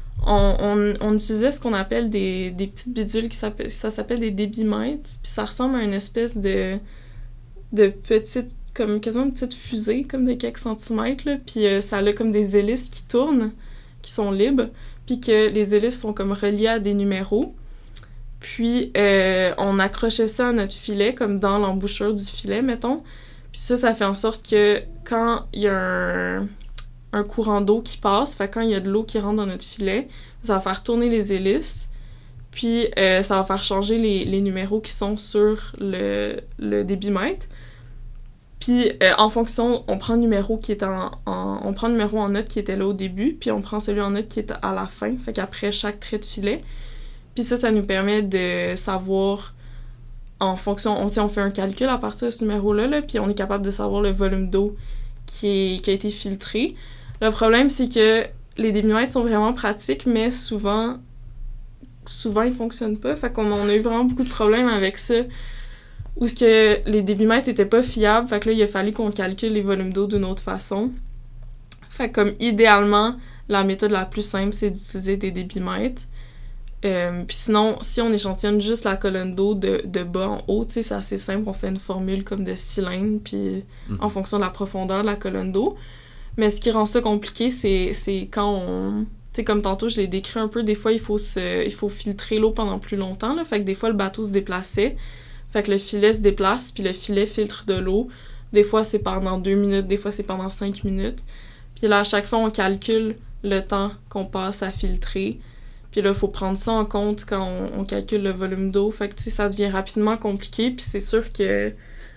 On utilisait ce qu'on appelle des petites bidules, ça s'appelle des débitmètres, puis ça ressemble à une espèce de petite, comme quasiment une petite fusée, comme de quelques centimètres, là, puis ça a comme des hélices qui tournent, qui sont libres, puis que les hélices sont comme reliées à des numéros. Puis on accrochait ça à notre filet, comme dans l'embouchure du filet, mettons. Puis ça fait en sorte que quand il y a un courant d'eau qui passe, fait quand il y a de l'eau qui rentre dans notre filet, ça va faire tourner les hélices, puis ça va faire changer les numéros qui sont sur le débitmètre. Puis en fonction, on prend le numéro qui est on prend le numéro en note qui était là au début, puis on prend celui en note qui est à la fin, fait qu'après chaque trait de filet. Puis ça nous permet de savoir en fonction, on fait un calcul à partir de ce numéro-là, là, puis on est capable de savoir le volume d'eau qui a été filtré. Le problème, c'est que les débitmètres sont vraiment pratiques, mais souvent ils fonctionnent pas. Fait qu'on a eu vraiment beaucoup de problèmes avec ça, où ce que les débitmètres étaient pas fiables. Fait que là, il a fallu qu'on calcule les volumes d'eau d'une autre façon. Fait que comme idéalement, la méthode la plus simple, c'est d'utiliser des débitmètres. Puis sinon, si on échantillonne juste la colonne d'eau de bas en haut, tu sais, c'est assez simple, on fait une formule comme de cylindre, puis en fonction de la profondeur de la colonne d'eau. Mais ce qui rend ça compliqué, c'est quand on... Tu sais, comme tantôt, je l'ai décrit un peu, des fois, il faut filtrer l'eau pendant plus longtemps, là, fait que des fois, le bateau se déplaçait, fait que le filet se déplace, puis le filet filtre de l'eau. Des fois, c'est pendant 2 minutes, des fois, c'est pendant 5 minutes. Puis là, à chaque fois, on calcule le temps qu'on passe à filtrer. Puis là, il faut prendre ça en compte quand on calcule le volume d'eau. Fait que, tu sais, ça devient rapidement compliqué. Puis c'est sûr que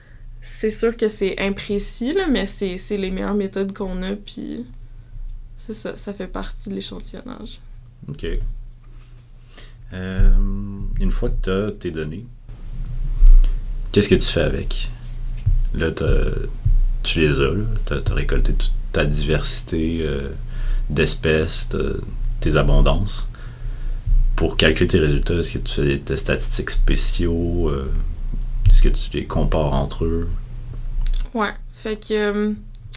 c'est imprécis, là, mais c'est les meilleures méthodes qu'on a. Puis c'est ça fait partie de l'échantillonnage.
OK. Une fois que tu as tes données, qu'est-ce que tu fais avec? Là, tu les as, tu as récolté toute ta diversité d'espèces, tes abondances. Pour calculer tes résultats, est-ce que tu fais des tests statistiques spéciaux? Est-ce que tu les compares entre eux?
Ouais, fait que...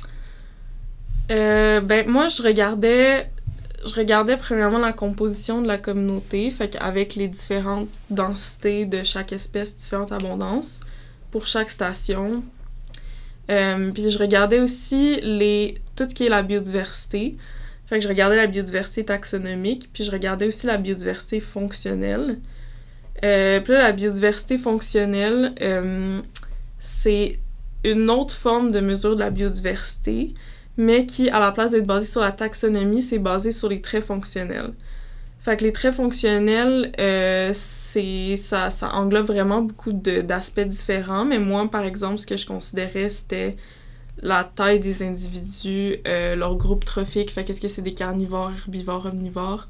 ben, moi, je regardais premièrement la composition de la communauté, fait qu'avec les différentes densités de chaque espèce, différentes abondances, pour chaque station. Puis je regardais aussi tout ce qui est la biodiversité. Fait que je regardais la biodiversité taxonomique, puis je regardais aussi la biodiversité fonctionnelle. Puis là, la biodiversité fonctionnelle, c'est une autre forme de mesure de la biodiversité, mais qui, à la place d'être basée sur la taxonomie, c'est basé sur les traits fonctionnels. Fait que les traits fonctionnels, ça englobe vraiment beaucoup d'aspects différents, mais moi, par exemple, ce que je considérais, c'était la taille des individus, leur groupe trophique, fait qu'est-ce que c'est des carnivores, herbivores, omnivores.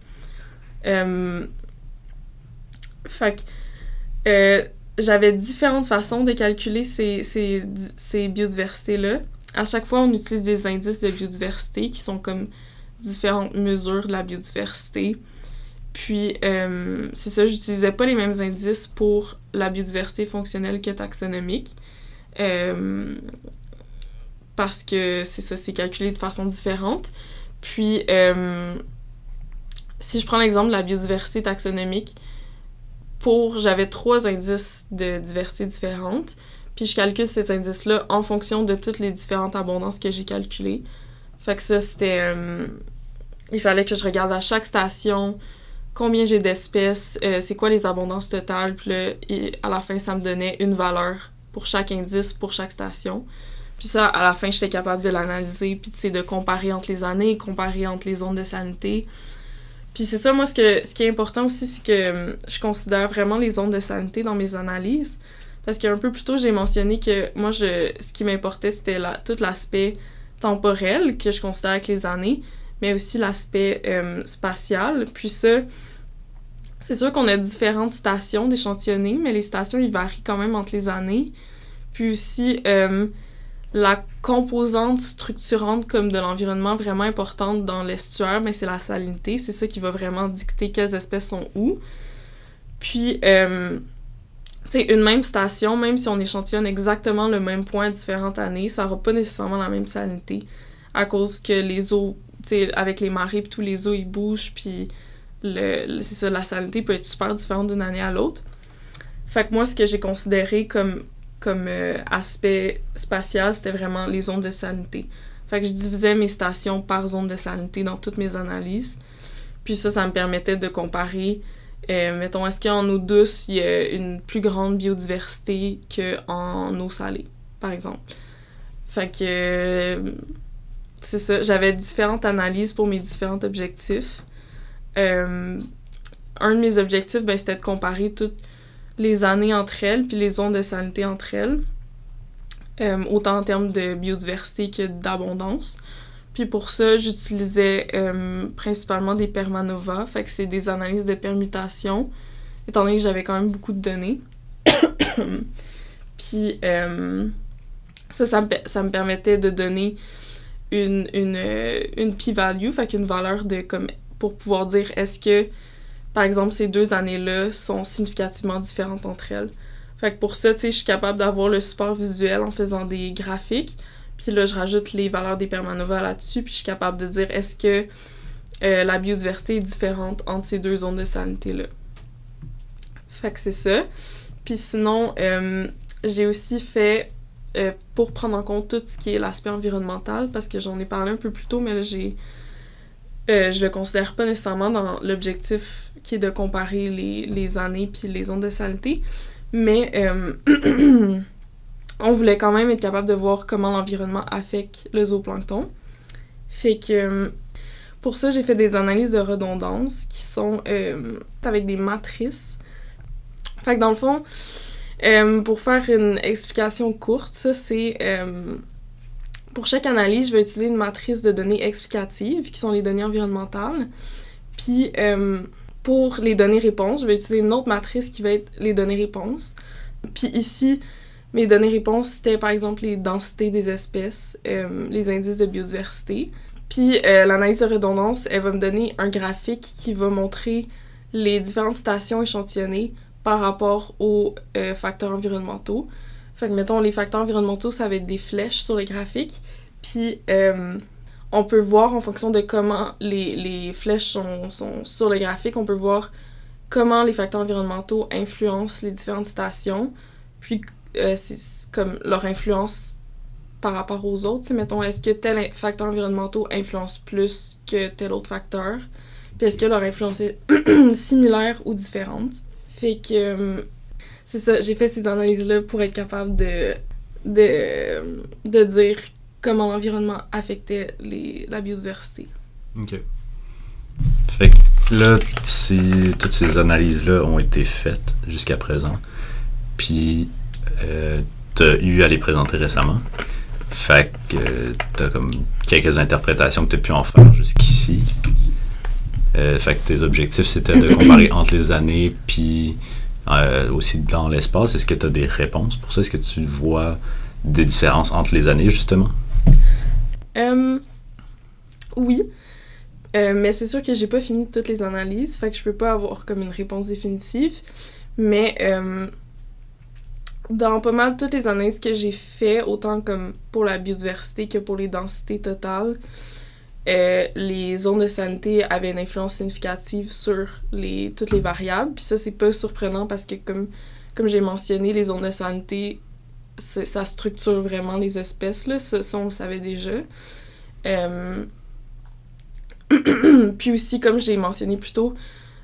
Fait que j'avais différentes façons de calculer ces biodiversités-là. À chaque fois, on utilise des indices de biodiversité qui sont comme différentes mesures de la biodiversité. Puis, c'est ça, j'utilisais pas les mêmes indices pour la biodiversité fonctionnelle que taxonomique. Parce que c'est ça, c'est calculé de façon différente. Puis, si je prends l'exemple de la biodiversité taxonomique, j'avais 3 indices de diversité différentes, puis je calcule ces indices-là en fonction de toutes les différentes abondances que j'ai calculées. Fait que ça, c'était... il fallait que je regarde à chaque station combien j'ai d'espèces, c'est quoi les abondances totales, puis là, à la fin, ça me donnait une valeur pour chaque indice, pour chaque station. Puis ça, à la fin, j'étais capable de l'analyser, puis de comparer entre les années, comparer entre les zones de salinité. Puis c'est ça, moi, ce qui est important aussi, c'est que je considère vraiment les zones de salinité dans mes analyses. Parce qu'un peu plus tôt, j'ai mentionné que moi, ce qui m'importait, c'était tout l'aspect temporel, que je considère avec les années, mais aussi l'aspect spatial. Puis ça, c'est sûr qu'on a différentes stations d'échantillonnés, mais les stations, ils varient quand même entre les années. Puis aussi, la composante structurante comme de l'environnement vraiment importante dans l'estuaire, ben c'est la salinité. C'est ça qui va vraiment dicter quelles espèces sont où. Puis, tu sais, une même station, même si on échantillonne exactement le même point à différentes années, ça n'aura pas nécessairement la même salinité à cause que les eaux, tu sais, avec les marées, puis tous les eaux, ils bougent, puis c'est ça, la salinité peut être super différente d'une année à l'autre. Fait que moi, ce que j'ai considéré comme aspect spatial, c'était vraiment les zones de salinité. Fait que je divisais mes stations par zone de salinité dans toutes mes analyses. Puis ça me permettait de comparer, mettons, est-ce qu'en eau douce, il y a une plus grande biodiversité qu'en eau salée, par exemple. Fait que c'est ça, j'avais différentes analyses pour mes différents objectifs. Un de mes objectifs, ben, c'était de comparer toutes les années entre elles, puis les zones de salinité entre elles, autant en termes de biodiversité que d'abondance. Puis pour ça, j'utilisais principalement des permanovas, fait que c'est des analyses de permutation, étant donné que j'avais quand même beaucoup de données. Puis ça me permettait de donner une p-value, fait qu'une valeur pour pouvoir dire est-ce que par exemple, ces 2 années-là sont significativement différentes entre elles. Fait que pour ça, tu sais, je suis capable d'avoir le support visuel en faisant des graphiques. Puis là, je rajoute les valeurs des permanovas là-dessus, puis je suis capable de dire est-ce que la biodiversité est différente entre ces 2 zones de salinité-là. Fait que c'est ça. Puis sinon, j'ai aussi fait, pour prendre en compte tout ce qui est l'aspect environnemental, parce que j'en ai parlé un peu plus tôt, mais là, je le considère pas nécessairement dans l'objectif qui est de comparer les années puis les zones de salinité, mais on voulait quand même être capable de voir comment l'environnement affecte le zooplancton. Fait que pour ça, j'ai fait des analyses de redondance qui sont avec des matrices. Fait que dans le fond, pour faire une explication courte, ça c'est... pour chaque analyse, je vais utiliser une matrice de données explicatives, qui sont les données environnementales. Puis, pour les données réponses, je vais utiliser une autre matrice qui va être les données réponses. Puis ici, mes données réponses, c'était par exemple les densités des espèces, les indices de biodiversité. Puis, l'analyse de redondance, elle va me donner un graphique qui va montrer les différentes stations échantillonnées par rapport aux facteurs environnementaux. Fait que, mettons, les facteurs environnementaux, ça va être des flèches sur le graphique. Puis, on peut voir en fonction de comment les flèches sont sur le graphique, on peut voir comment les facteurs environnementaux influencent les différentes stations. Puis, c'est comme leur influence par rapport aux autres. T'sais, mettons, est-ce que tel facteur environnemental influence plus que tel autre facteur? Puis est-ce que leur influence est similaire ou différente? Fait que c'est ça, j'ai fait ces analyses-là pour être capable de dire comment l'environnement affectait la biodiversité.
OK. Fait que là, toutes ces analyses-là ont été faites jusqu'à présent. Puis, t'as eu à les présenter récemment. Fait que t'as comme quelques interprétations que t'as pu en faire jusqu'ici. Fait que tes objectifs, c'était de comparer entre les années, puis aussi dans l'espace. Est-ce que t'as des réponses pour ça? Est-ce que tu vois des différences entre les années, justement?
Oui. Mais c'est sûr que j'ai pas fini toutes les analyses, fait que je peux pas avoir comme une réponse définitive. Mais dans pas mal toutes les analyses que j'ai fait, autant comme pour la biodiversité que pour les densités totales, les zones de salinité avaient une influence significative sur toutes les variables. Puis ça, c'est pas surprenant parce que comme j'ai mentionné, les zones de salinité, ça structure vraiment les espèces, là. Ça, on le savait déjà. Puis aussi, comme j'ai mentionné plus tôt,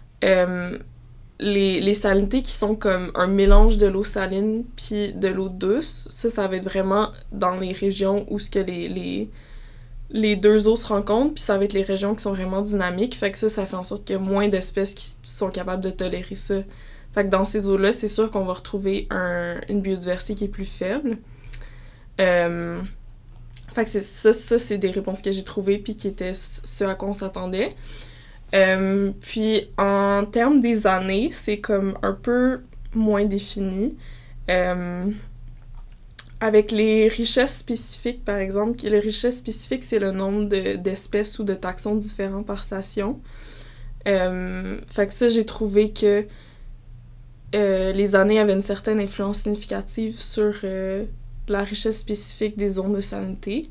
les salinités qui sont comme un mélange de l'eau saline puis de l'eau douce, ça va être vraiment dans les régions où ce que les deux eaux se rencontrent, puis ça va être les régions qui sont vraiment dynamiques, fait que ça fait en sorte qu'il y a moins d'espèces qui sont capables de tolérer ça. Fait que dans ces eaux-là, c'est sûr qu'on va retrouver une biodiversité qui est plus faible. Fait que ça, c'est des réponses que j'ai trouvées puis qui étaient ce à quoi on s'attendait. Puis en termes des années, c'est comme un peu moins défini. Avec les richesses spécifiques, par exemple, les richesses spécifiques, c'est le nombre d'espèces ou de taxons différents par station. Fait que ça, j'ai trouvé que les années avaient une certaine influence significative sur la richesse spécifique des zones de salinité.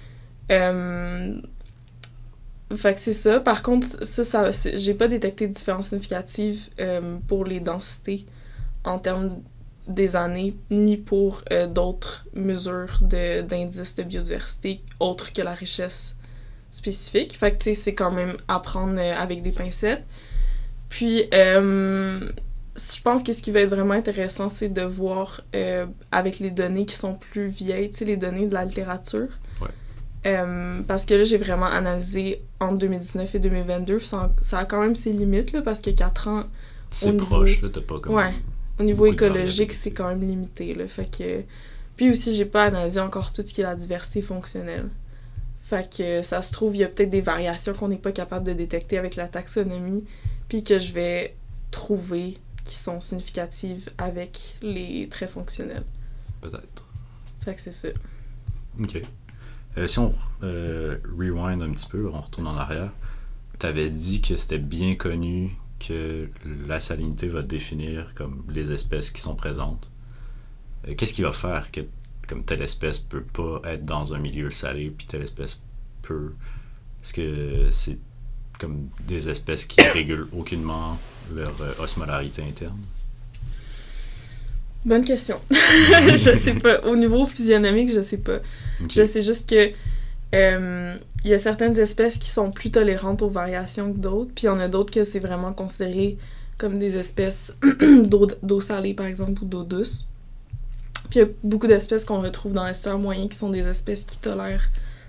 Fait que c'est ça. Par contre, j'ai pas détecté de différence significative pour les densités en termes des années, ni pour d'autres mesures d'indices de biodiversité autres que la richesse spécifique. Fait que, tu sais, c'est quand même à prendre avec des pincettes. Puis, je pense que ce qui va être vraiment intéressant, c'est de voir avec les données qui sont plus vieilles, tu sais, les données de la littérature.
Ouais.
Parce que là, j'ai vraiment analysé entre 2019 et 2022. Ça a quand même ses limites, là, parce que 4 ans...
C'est proche, là, t'as pas comme...
Ouais. Au niveau écologique, c'est quand même limité, là. Fait que... Puis aussi, j'ai pas analysé encore tout ce qui est la diversité fonctionnelle. Fait que ça se trouve, il y a peut-être des variations qu'on n'est pas capable de détecter avec la taxonomie, puis que je vais trouver qui sont significatives avec les traits fonctionnels.
Peut-être.
Fait que c'est ça.
OK. Si on rewind un petit peu, on retourne en arrière, t'avais dit que c'était bien connu que la salinité va définir comme les espèces qui sont présentes. Qu'est-ce qui va faire que comme telle espèce peut pas être dans un milieu salé puis telle espèce peut? Est-ce que c'est comme des espèces qui régulent aucunement leur osmolarité interne?
Bonne question. Je sais pas. Au niveau physionomique, je sais pas. Okay. Je sais juste que il y a certaines espèces qui sont plus tolérantes aux variations que d'autres, puis il y en a d'autres que c'est vraiment considéré comme des espèces d'eau salée, par exemple, ou d'eau douce. Puis il y a beaucoup d'espèces qu'on retrouve dans l'estuaire moyen qui sont des espèces qui tolèrent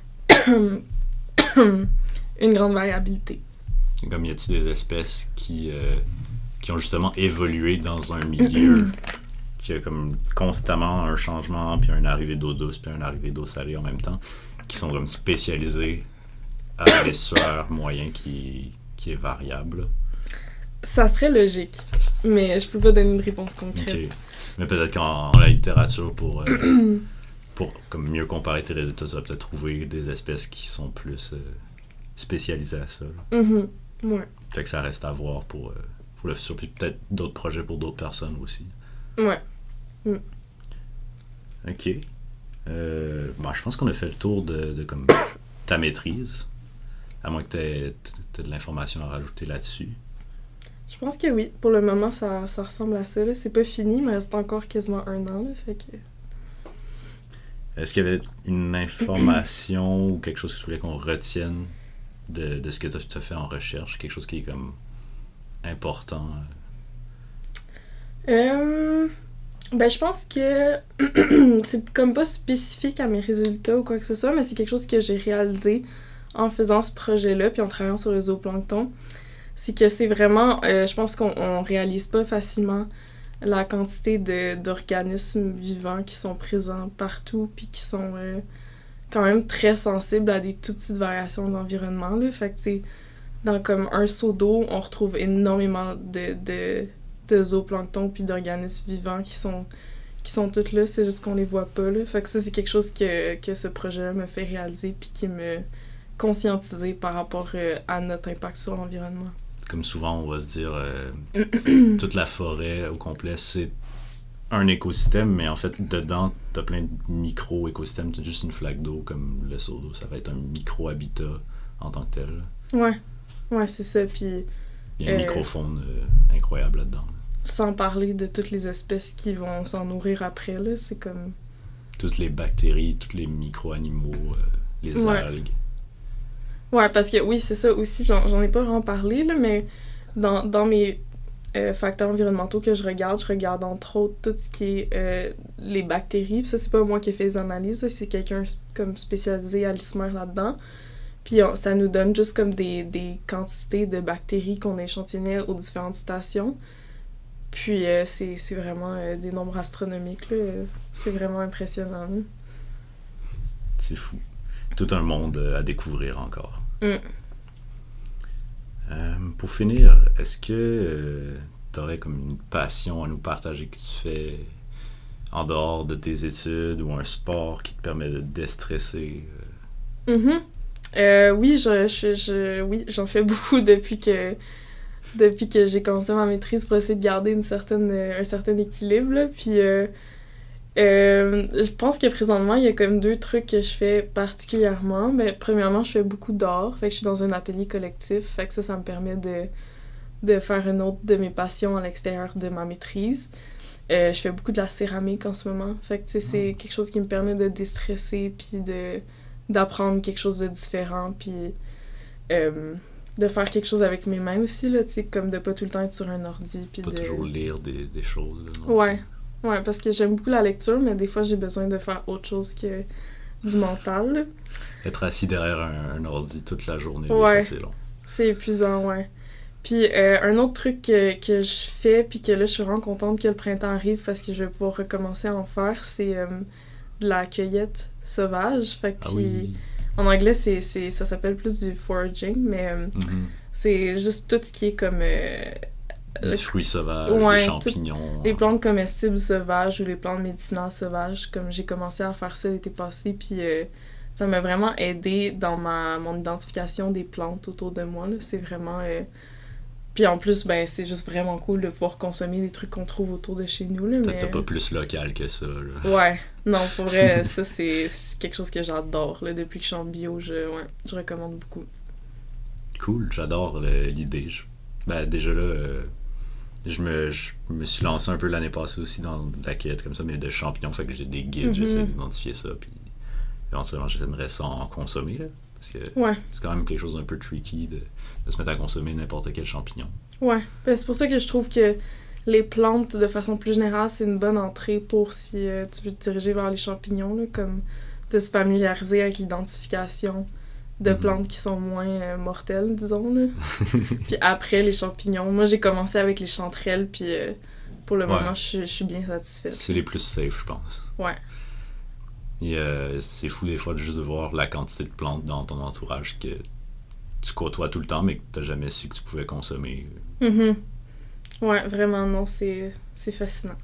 une grande variabilité.
Comme y a-t-il des espèces qui ont justement évolué dans un milieu qui a comme constamment un changement, puis une arrivée d'eau douce, puis une arrivée d'eau salée en même temps, qui sont comme spécialisés à l'estuaire moyen qui est variable? Ça
serait logique, mais je peux pas donner une réponse concrète.
Okay. Mais peut-être qu'en la littérature, pour comme mieux comparer tes résultats, tu vas peut-être trouver des espèces qui sont plus spécialisées à ça.
Mm-hmm. Ouais.
Fait que ça reste à voir pour le futur, puis peut-être d'autres projets pour d'autres personnes aussi.
Ouais. Mm.
OK. Je pense qu'on a fait le tour de comme ta maîtrise, à moins que t'aies de l'information à rajouter là-dessus.
Je pense que oui. Pour le moment, ça ressemble à ça. Là. C'est pas fini, mais il reste encore quasiment 1 an. Là, fait que...
Est-ce qu'il y avait une information ou quelque chose que tu voulais qu'on retienne de ce que tu as fait en recherche? Quelque chose qui est comme important?
Ben, je pense que c'est comme pas spécifique à mes résultats ou quoi que ce soit, mais c'est quelque chose que j'ai réalisé en faisant ce projet-là, puis en travaillant sur le zooplancton. C'est que c'est vraiment, je pense qu'on réalise pas facilement la quantité d'organismes vivants qui sont présents partout, puis qui sont quand même très sensibles à des tout petites variations de l'environnement, là. Fait que c'est dans comme un seau d'eau, on retrouve énormément de zooplancton puis d'organismes vivants qui sont tous là, c'est juste qu'on les voit pas, là. Fait que ça, c'est quelque chose que ce projet-là me fait réaliser puis qui me conscientiser par rapport à notre impact sur l'environnement.
Comme souvent, on va se dire toute la forêt au complet, c'est un écosystème, mais en fait, dedans, t'as plein de micro-écosystèmes. T'as juste une flaque d'eau, comme le seau d'eau. Ça va être un micro-habitat en tant que tel.
Ouais, c'est ça. Puis
il y a une microfaune incroyable là-dedans.
Sans parler de toutes les espèces qui vont s'en nourrir après, là, c'est comme...
Toutes les bactéries, tous les micro-animaux, les algues.
Ouais, parce que oui, c'est ça aussi, j'en ai pas vraiment parlé, là, mais dans mes facteurs environnementaux que je regarde entre autres tout ce qui est les bactéries. Puis ça, c'est pas moi qui ai fait les analyses, là, c'est quelqu'un comme spécialisé à l'ISMER là-dedans. Puis ça nous donne juste comme des quantités de bactéries qu'on échantillonnait aux différentes stations. Puis c'est vraiment des nombres astronomiques, là. C'est vraiment impressionnant, là.
C'est fou. Tout un monde à découvrir encore. Pour finir, est-ce que tu aurais comme une passion à nous partager que tu fais en dehors de tes études ou un sport qui te permet de déstresser?
Oui, oui, j'en fais beaucoup depuis que j'ai commencé ma maîtrise pour essayer de garder un certain équilibre, là. Puis je pense que présentement, il y a comme 2 trucs que je fais particulièrement. Mais premièrement, je fais beaucoup d'art. Fait que je suis dans un atelier collectif. Fait que ça me permet de faire une autre de mes passions à l'extérieur de ma maîtrise. Je fais beaucoup de la céramique en ce moment. Fait que, tu sais, c'est quelque chose qui me permet de déstresser puis d'apprendre quelque chose de différent, puis de faire quelque chose avec mes mains aussi, là, tu sais, comme de pas tout le temps être sur un ordi, puis
toujours lire des choses, là, non?
Ouais, parce que j'aime beaucoup la lecture, mais des fois, j'ai besoin de faire autre chose que du mental, là.
Être assis derrière un ordi toute la journée, des fois, c'est long.
C'est épuisant, ouais. Puis un autre truc que je fais, puis que là, je suis vraiment contente que le printemps arrive parce que je vais pouvoir recommencer à en faire, c'est de la cueillette sauvage. Fait que en anglais, ça s'appelle plus du foraging, mais c'est juste tout ce qui est comme...
les fruits sauvages, les champignons.
Les plantes comestibles sauvages ou les plantes médicinales sauvages. Comme j'ai commencé à faire ça l'été passé, puis ça m'a vraiment aidé dans mon identification des plantes autour de moi, là. C'est vraiment... Puis en plus, ben c'est juste vraiment cool de pouvoir consommer des trucs qu'on trouve autour de chez nous, là.
Peut-être t'as pas plus local que ça, là.
Ouais. Non, pour vrai, ça, c'est quelque chose que j'adore, là. Depuis que je suis en bio, je recommande beaucoup.
Cool, j'adore l'idée. Ben déjà là... Je me suis lancé un peu l'année passée aussi dans la cueillette comme ça, mais de champignons, fait que j'ai des guides, j'essaie d'identifier ça, puis éventuellement j'aimerais ça en consommer, là, parce que c'est quand même quelque chose d'un peu tricky de se mettre à consommer n'importe quel champignon. Ouais,
ben, c'est pour ça que je trouve que les plantes, de façon plus générale, c'est une bonne entrée pour si tu veux te diriger vers les champignons, là, comme de se familiariser avec l'identification de plantes qui sont moins mortelles, disons, là. Puis après, les champignons. Moi, j'ai commencé avec les chanterelles, puis pour le moment, je suis bien satisfaite.
C'est les plus safe, je pense.
Ouais.
Et c'est fou, des fois, juste de voir la quantité de plantes dans ton entourage que tu côtoies tout le temps, mais que t'as jamais su que tu pouvais consommer.
Ouais, vraiment, non, c'est fascinant.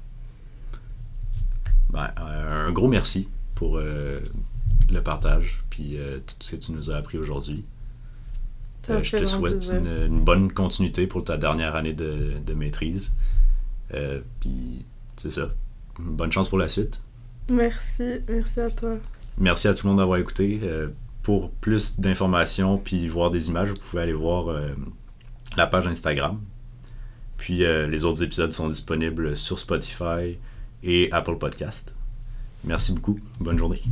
Ben, un gros merci pour... le partage, puis tout ce que tu nous as appris aujourd'hui. Je te souhaite une bonne continuité pour ta dernière année de maîtrise. Puis c'est ça. Bonne chance pour la suite.
Merci à toi.
Merci à tout le monde d'avoir écouté. Pour plus d'informations puis voir des images, vous pouvez aller voir la page Instagram. Puis les autres épisodes sont disponibles sur Spotify et Apple Podcast. Merci beaucoup. Bonne journée.